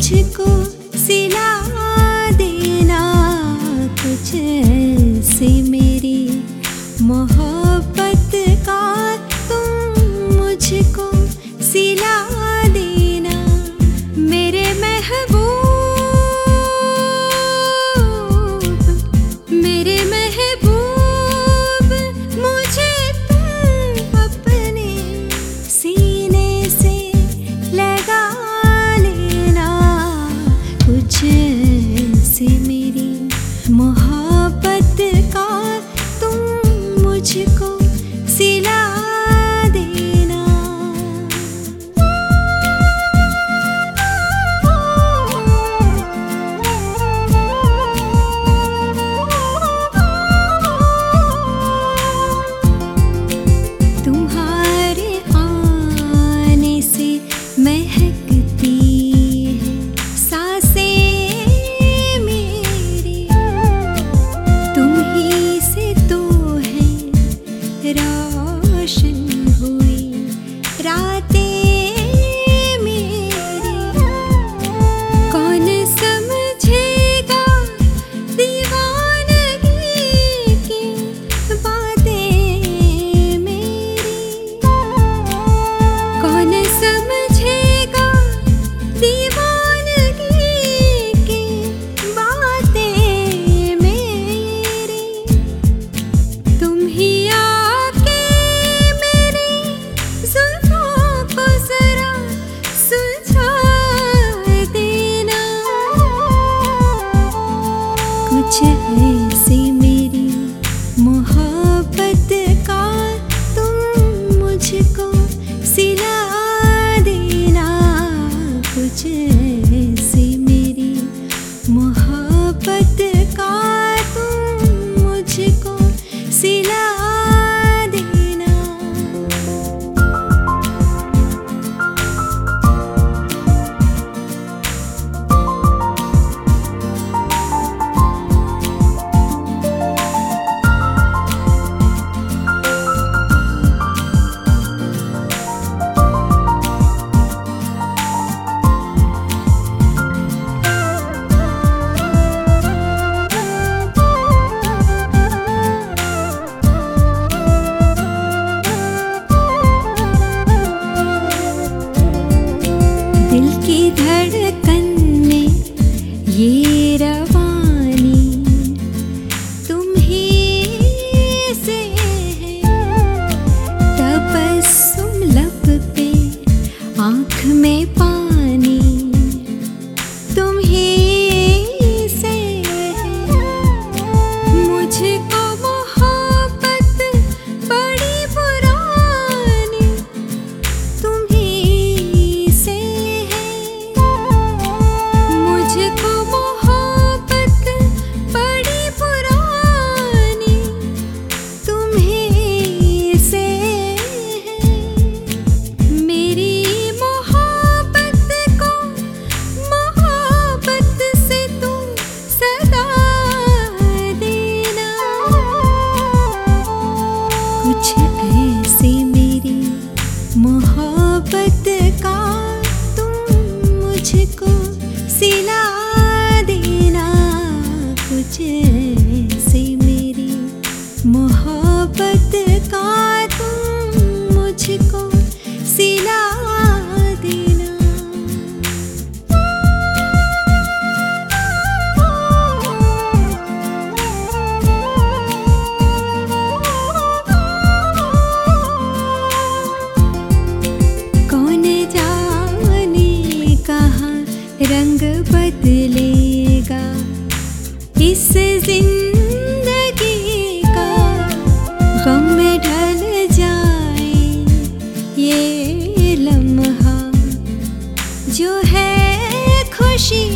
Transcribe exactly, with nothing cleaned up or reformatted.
मुझको सिला देना कुछ ऐसे मेरी मोहब्बत का तुम मुझको सिला देना मेरे महबूब मेरे महबूब मुझे तुम अपने सीने से लगा लेना कुछ ऐसे मेरी मोहब्बत का तुम मुझको सिला देना। तुम्हारे आने से महकती है सांसें मेरी तुम ही से तो है रोशन हुई रातें मेरी कौन समझेगा दीवानगी की बातें मेरी कौन समझेगा दीवानगी की बातें मेरी तुम ही आके मेरी जुल्फों को जरा सुलझा देना कुछ ऐसी मेरी मोहब्बत का तुम मुझको सिला देना कुछ ऐसी मेरी मोहब्बत का तुम मुझको सिला देना। दिल की धड़कन में ये रवानी तुम ही से है तबस्सुम लब पे आँख में पानी तुम ही से है मुझको मोहब्बत बड़ी पुरानी तुम ही से मुझको मोहब्बत बड़ी पुरानी तुम ही से है मेरी मोहब्बत को मोहब्बत से तुम सदा देना कुछ ऐसे मेरी मोहब्बत का तुम मुझको सिला देना कुछ ऐसे मेरी मोहब्बत का तुम मुझको सिला देना। कौन जाने कहाँ रंग बदलेगा इस जिंदगी का गम में ढल जाए ये लम्हा जो है खुशी